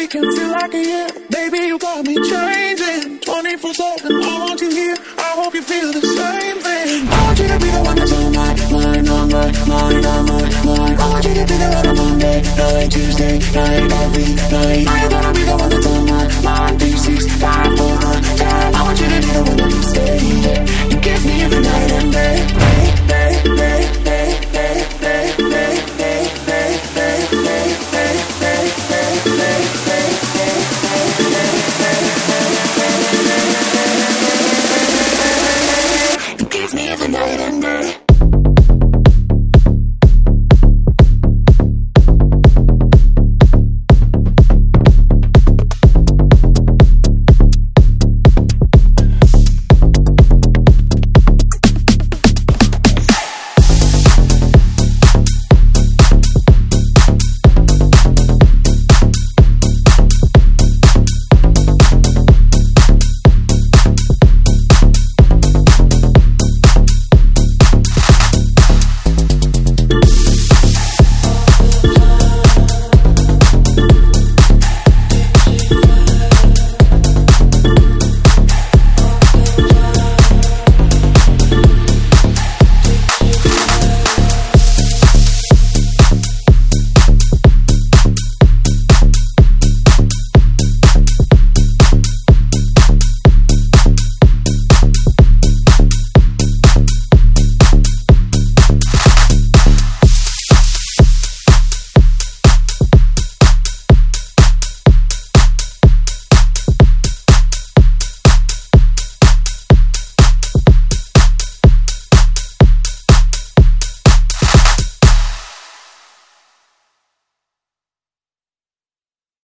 week can feel like a year. Baby, you got me changing 24/7. I want you here. I hope you feel the same thing. I want you to be the one that's on my mind, on my mind, on my mind. I want you to be the one on Monday night, Tuesday night, every night. I wanna be the one that's on my mind, 365 all the time. I want you to be the one that you stay. You kiss me every night and day, day, day, day.